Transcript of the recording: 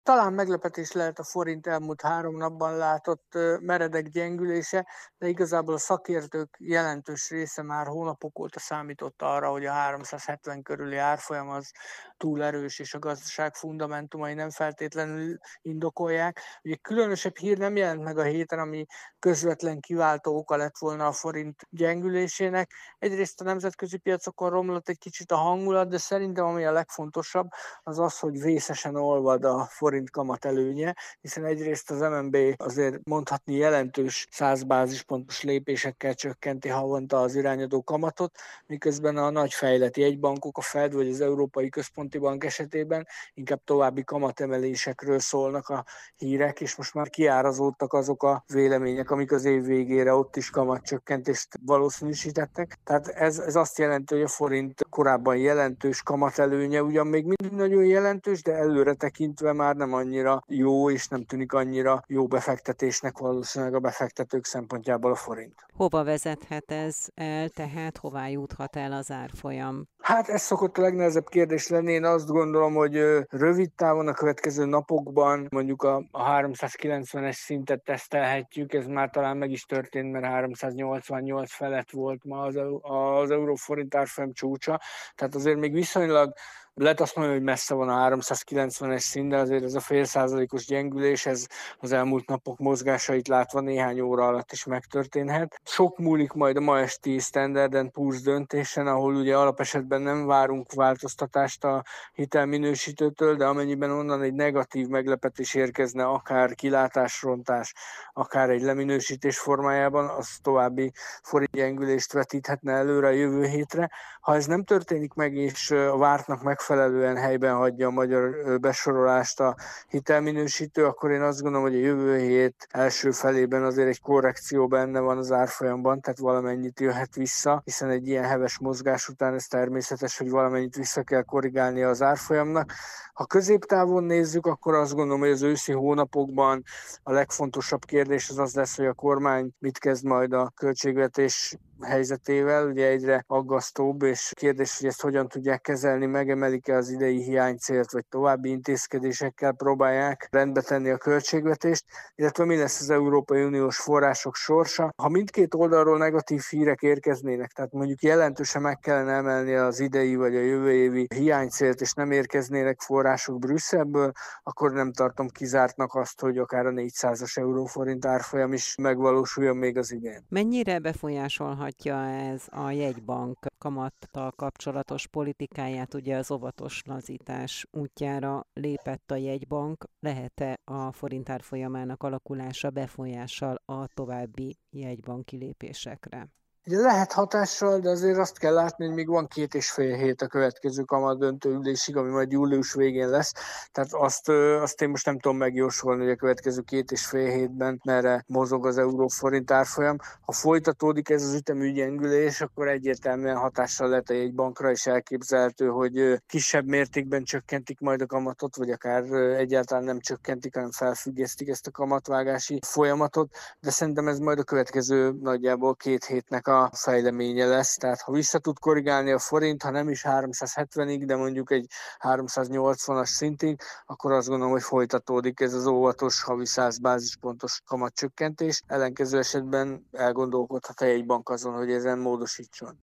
Talán meglepetés lehet a forint elmúlt 3 napban látott meredek gyengülése, de igazából a szakértők jelentős része már hónapok óta számított arra, hogy a 370 körüli árfolyam az túl erős, és a gazdaság fundamentumai nem feltétlenül indokolják. Ugye különösebb hír nem jelent meg a héten, ami közvetlen kiváltó oka lett volna a forint gyengülésének. Egyrészt a nemzetközi piacokon romlott egy kicsit a hangulat, de szerintem ami a legfontosabb, az az, hogy vészesen olvad a forint kamatelőnye, hiszen egyrészt az MNB azért mondhatni jelentős 100 bázispontos lépésekkel csökkenti havonta az irányadó kamatot, miközben a nagy fejlett jegybankok, a Fed vagy az Európai Központi Bank esetében inkább további kamatemelésekről szólnak a hírek, és most már kiárazódtak azok a vélemények, amik az év végére ott is kamatcsökkentést valószínűsítettek. Tehát ez azt jelenti, hogy a forint korábban jelentős kamatelőnye ugyan még mindig nagyon jelentős, de előre tekintve már nem annyira jó, és nem tűnik annyira jó befektetésnek valószínűleg a befektetők szempontjából a forint. Hova vezethet ez el, tehát hová juthat el az árfolyam? Hát ez szokott a legnehezebb kérdés lenni. Én azt gondolom, hogy rövid távon a következő napokban mondjuk a 390-es szintet tesztelhetjük, ez már talán meg is történt, mert 388 felett volt ma az euróforint árfolyam csúcsa, tehát azért még viszonylag lehet azt mondani, hogy messze van a 390-es szint, de azért ez a fél százalékos gyengülés, ez az elmúlt napok mozgásait látva néhány óra alatt is megtörténhet. Sok múlik majd a ma esti Standard & Poor's döntésen, ahol ugye alapesetben nem várunk változtatást a hitelminősítőtől, de amennyiben onnan egy negatív meglepetés érkezne, akár kilátásrontás, akár egy leminősítés formájában, az további forintgyengülést vetíthetne előre a jövő hétre. Ha ez nem történik meg, és a vártnak megfelelően helyben hagyja a magyar besorolást a hitelminősítő, akkor én azt gondolom, hogy a jövő hét első felében azért egy korrekció benne van az árfolyamban, tehát valamennyit jöhet vissza, hiszen egy ilyen heves mozgás után ez természetes, hogy valamennyit vissza kell korrigálnia az árfolyamnak. Ha középtávon nézzük, akkor azt gondolom, hogy az őszi hónapokban a legfontosabb kérdés az lesz, hogy a kormány mit kezd majd a költségvetés helyzetével, ugye egyre aggasztóbb, és kérdés, hogy ezt hogyan tudják kezelni, megemelik-e az idei hiánycélt, vagy további intézkedésekkel próbálják rendbe tenni a költségvetést, illetve mi lesz az Európai Uniós források sorsa. Ha mindkét oldalról negatív hírek érkeznének, tehát mondjuk jelentősen meg kellene emelni az idei vagy a jövő évi hiánycélt, és nem érkeznének források Brüsszelből, akkor nem tartom kizártnak azt, hogy akár a 400-as euróforint árfolyam is megvalósuljon még az idén. Mennyire befolyásolhatja ez a jegybank kamattal kapcsolatos politikáját? Ugye az óvatos lazítás útjára lépett a jegybank. Lehet-e a forint árfolyamának alakulása befolyással a további jegybanki lépésekre? Ugye lehet hatással, de azért azt kell látni, hogy még van 2,5 hét a következő kamatdöntő ülésig, ami majd július végén lesz. Tehát azt én most nem tudom megjósolni, hogy a következő 2,5 hétben merre mozog az euróforint árfolyam. Ha folytatódik ez az ütemű gyengülés, akkor egyértelműen hatással lehet a jegybankra, és elképzelhető, hogy kisebb mértékben csökkentik majd a kamatot, vagy akár egyáltalán nem csökkentik, hanem felfüggesztik ezt a kamatvágási folyamatot. De szerintem ez majd a következő nagyjából 2 hétnek a fejleménye lesz, tehát ha vissza tud korrigálni a forint, ha nem is 370-ig, de mondjuk egy 380-as szintig, akkor azt gondolom, hogy folytatódik ez az óvatos havi 100 bázispontos kamatcsökkentés. Ellenkező esetben elgondolkodhat a jegybank azon, hogy ezen módosítson.